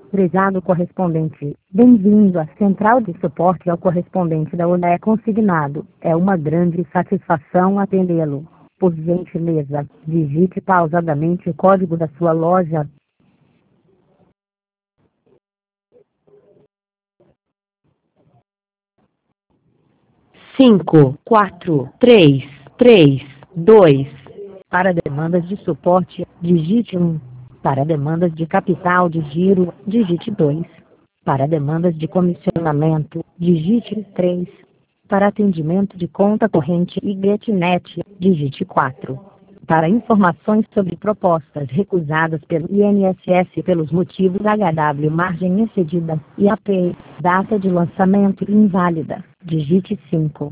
Prezado correspondente, bem-vindo à central de suporte ao correspondente da ONE consignado. É uma grande satisfação atendê-lo. Por gentileza, digite pausadamente o código da sua loja. 5, 4, 3, 2. Para demandas de suporte, digite 1. Para demandas de capital de giro, digite 2. Para demandas de comissionamento, digite 3. Para atendimento de conta corrente e GetNet, digite 4. Para informações sobre propostas recusadas pelo INSS pelos motivos HW margem excedida, IAP, data de lançamento inválida, digite 5.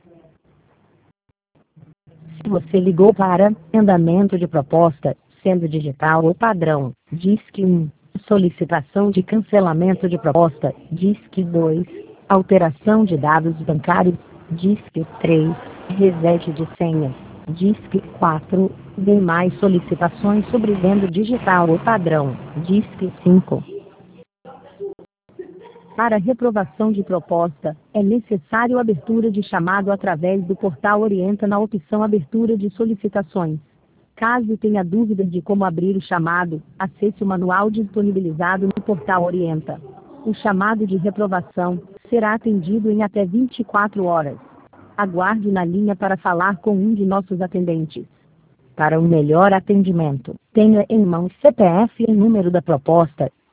Se você ligou para andamento de proposta, sendo digital ou padrão, DISC 1. Solicitação de cancelamento de proposta, DISC 2. Alteração de dados bancários, DISC 3. Reset de senha, DISC 4. Demais solicitações sobre venda digital ou padrão, DISC 5. Para reprovação de proposta, é necessário abertura de chamado através do portal Orienta na opção Abertura de solicitações. Caso tenha dúvida de como abrir o chamado, acesse o manual disponibilizado no portal Orienta. O chamado de reprovação será atendido em até 24 horas. Aguarde na linha para falar com um de nossos atendentes. Para um melhor atendimento, tenha em mãos CPF e número da proposta,